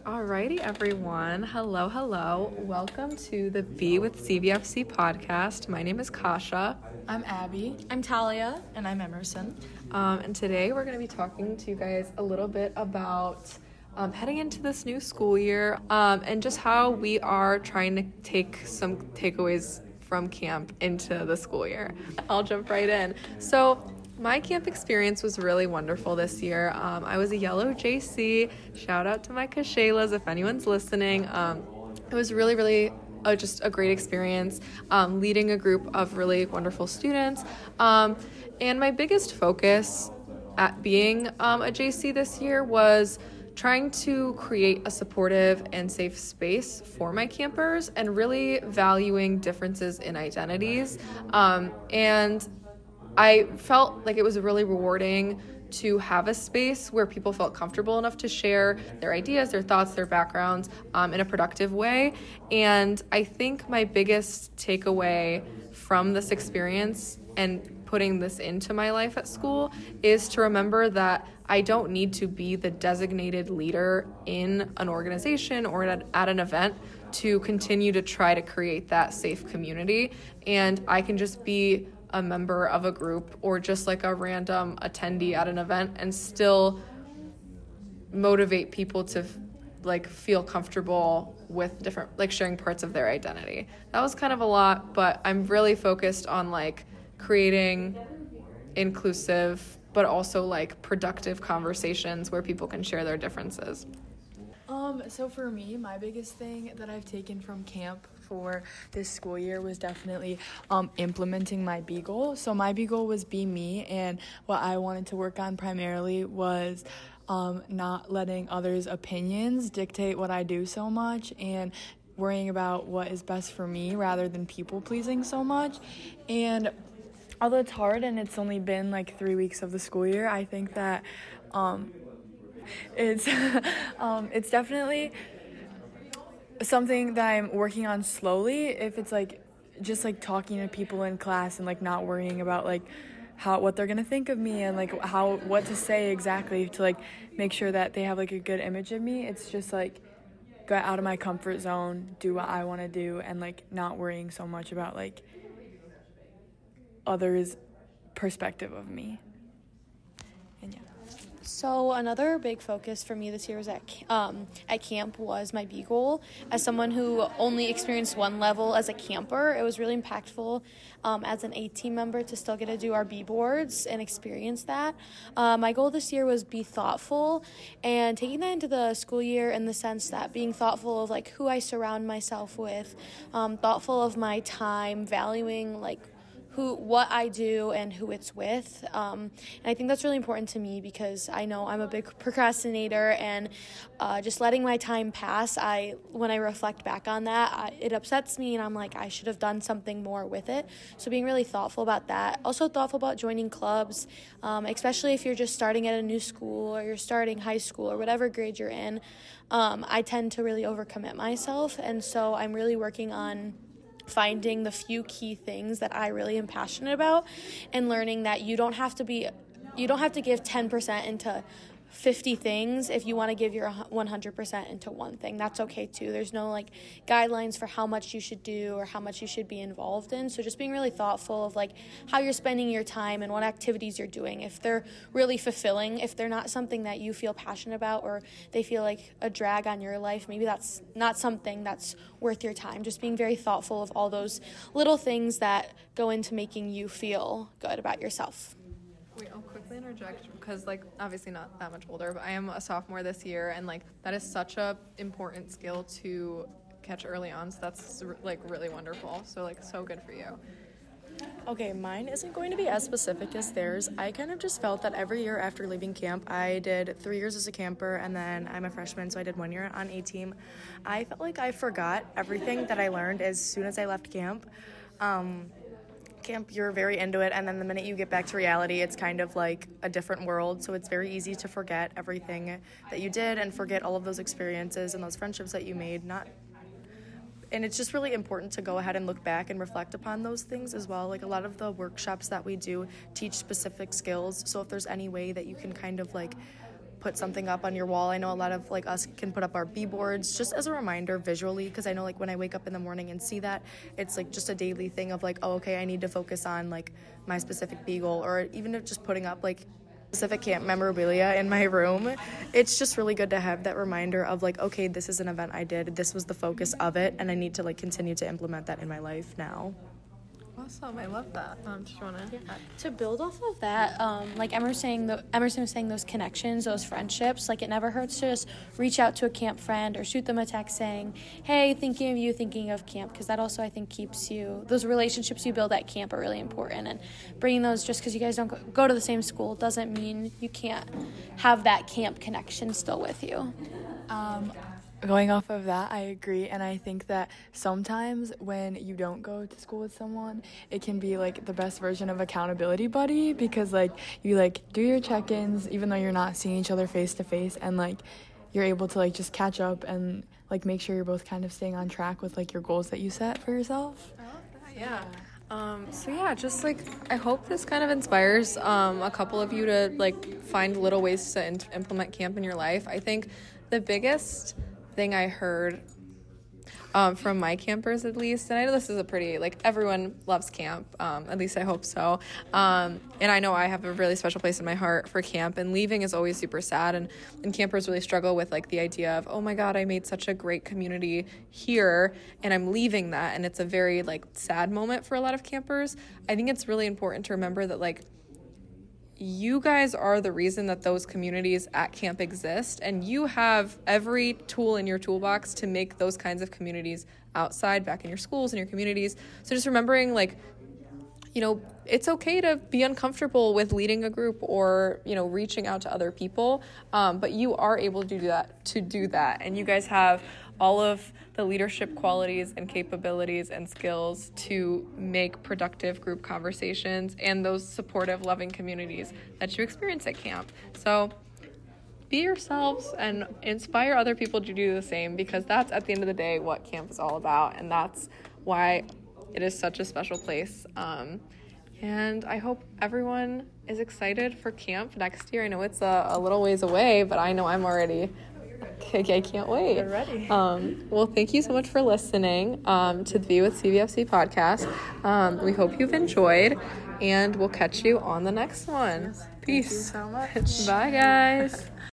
Alrighty, everyone. Hello, hello. Welcome to the Be with CVFC podcast. My name is Kasha. I'm Abby. I'm Talia. And I'm Emerson. And today we're going to be talking to you guys a little bit about heading into this new school year and just how we are trying to take some takeaways from camp into the school year. I'll jump right in. So my camp experience was really wonderful this year. I was a yellow JC. Shout out to my Kashaylas if anyone's listening. It was really just a great experience leading a group of really wonderful students. And my biggest focus at being a JC this year was trying to create a supportive and safe space for my campers and really valuing differences in identities. And I felt like it was really rewarding to have a space where people felt comfortable enough to share their ideas, their thoughts, their backgrounds in a productive way. And I think my biggest takeaway from this experience and putting this into my life at school is to remember that I don't need to be the designated leader in an organization or at an event to continue to try to create that safe community. And I can just be a member of a group or just like a random attendee at an event and still motivate people to feel comfortable with different, sharing parts of their identity. That was kind of a lot, but I'm really focused on creating inclusive but also productive conversations where people can share their differences. So for me, my biggest thing that I've taken from camp for this school year was definitely implementing my B goal. So my B goal was be me, and what I wanted to work on primarily was not letting others' opinions dictate what I do so much, and worrying about what is best for me rather than people pleasing so much. And although it's hard and it's only been 3 weeks of the school year, I think that it's definitely something that I'm working on slowly. If it's just talking to people in class and not worrying about what they're gonna think of me and what to say exactly to make sure that they have a good image of me. It's just go out of my comfort zone, do what I want to do, and not worrying so much about others' perspective of me. And yeah. So another big focus for me this year was at camp was my B goal. As someone who only experienced one level as a camper, it was really impactful as an A team member to still get to do our B boards and experience that. My goal this year was be thoughtful, and taking that into the school year in the sense that being thoughtful of who I surround myself with, thoughtful of my time, valuing what I do and who it's with. And I think that's really important to me because I know I'm a big procrastinator, and just letting my time pass, when I reflect back on that, it upsets me, and I'm I should have done something more with it. So being really thoughtful about that. Also thoughtful about joining clubs, especially if you're just starting at a new school or you're starting high school or whatever grade you're in. I tend to really overcommit myself, and so I'm really working on finding the few key things that I really am passionate about, and learning that you don't have to give 10% into 50 things if you want to give your 100% into one thing. That's okay too. There's no guidelines for how much you should do or how much you should be involved in. So just being really thoughtful of how you're spending your time and what activities you're doing. If they're really fulfilling, if they're not something that you feel passionate about or they feel like a drag on your life, maybe that's not something that's worth your time. Just being very thoughtful of all those little things that go into making you feel good about yourself. Wait, I'll quickly interject because, obviously not that much older, but I am a sophomore this year, and, that is such a important skill to catch early on, so that's, really wonderful. So, so good for you. Okay, mine isn't going to be as specific as theirs. I kind of just felt that every year after leaving camp, I did 3 years as a camper, and then I'm a freshman, so I did 1 year on A team. I felt like I forgot everything that I learned as soon as I left camp. Camp, you're very into it, and then the minute you get back to reality, it's kind of a different world, so it's very easy to forget everything that you did and forget all of those experiences and those friendships that you made. And it's just really important to go ahead and look back and reflect upon those things as well. A lot of the workshops that we do teach specific skills, so if there's any way that you can kind of put something up on your wall. I know a lot of like us can put up our B-boards just as a reminder visually, because I know like when I wake up in the morning and see that, it's like just a daily thing of like, oh, okay, I need to focus on like my specific B goal, or even if just putting up like specific camp memorabilia in my room. It's just really good to have that reminder of like, okay, this is an event I did, this was the focus of it, and I need to like continue to implement that in my life now. Awesome, I love that. Do you want to? To build off of that, like Emerson was saying, those connections, those friendships, like it never hurts to just reach out to a camp friend or shoot them a text saying, hey, thinking of you, thinking of camp, because that also I think keeps you, those relationships you build at camp are really important, and bringing those, just because you guys don't go to the same school doesn't mean you can't have that camp connection still with you. Going off of that, I agree, and I think that sometimes when you don't go to school with someone, it can be like the best version of accountability buddy, because like you like do your check-ins even though you're not seeing each other face to face, and like you're able to like just catch up and like make sure you're both kind of staying on track with like your goals that you set for yourself. I love that, yeah. So yeah, just like I hope this kind of inspires a couple of you to like find little ways to implement camp in your life. I think the biggest thing I heard from my campers, at least, and I know this is a pretty, like, everyone loves camp, at least I hope so, and I know I have a really special place in my heart for camp, and leaving is always super sad, and campers really struggle with, like, the idea of, oh my god, I made such a great community here, and I'm leaving that, and it's a very, like, sad moment for a lot of campers. I think it's really important to remember that, like, you guys are the reason that those communities at camp exist, and you have every tool in your toolbox to make those kinds of communities outside, back in your schools and your communities. So just remembering, like, you know, it's okay to be uncomfortable with leading a group or, you know, reaching out to other people, but you are able to do that, and you guys have all of the leadership qualities and capabilities and skills to make productive group conversations and those supportive, loving communities that you experience at camp. So be yourselves and inspire other people to do the same, because that's, at the end of the day, what camp is all about, and that's why it is such a special place. And I hope everyone is excited for camp next year. I know it's a little ways away, but I know I'm already... I can't wait. You're ready. Well, thank you so much for listening to the Be with CVFC podcast. We hope you've enjoyed, and we'll catch you on the next one. Peace. Thank you so much. Bye, guys.